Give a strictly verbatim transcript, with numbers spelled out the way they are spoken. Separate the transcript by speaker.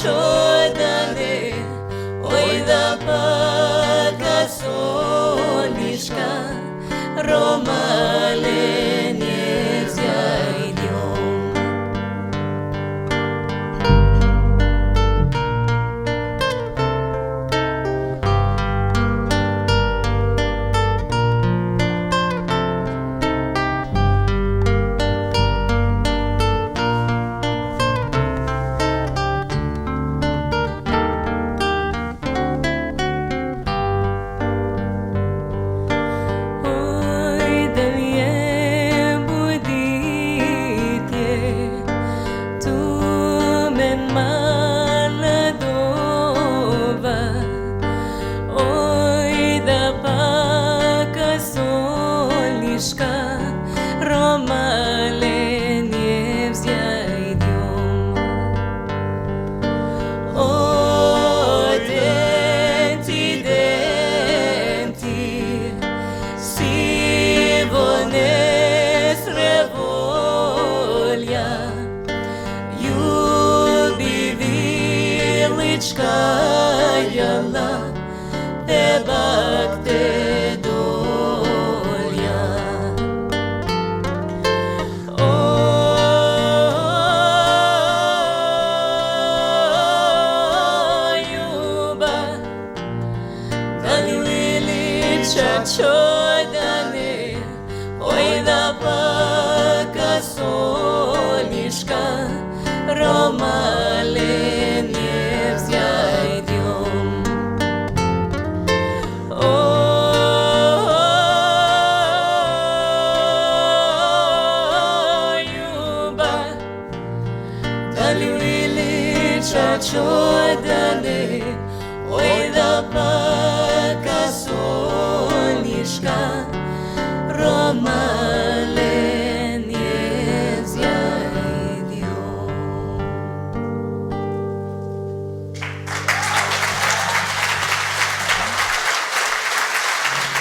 Speaker 1: čudane, oj da paka soliška, romalen je zjajdjom. Romalen je vzjajdjom. Odem ti, dem ti, sivo nesrevolja, ljubi vilička jala, tebak te čudane, oj da paka soliška, romalen je vzjajdjom. O ljubav, da li viliča čudane, oj da paka soliška, Roma.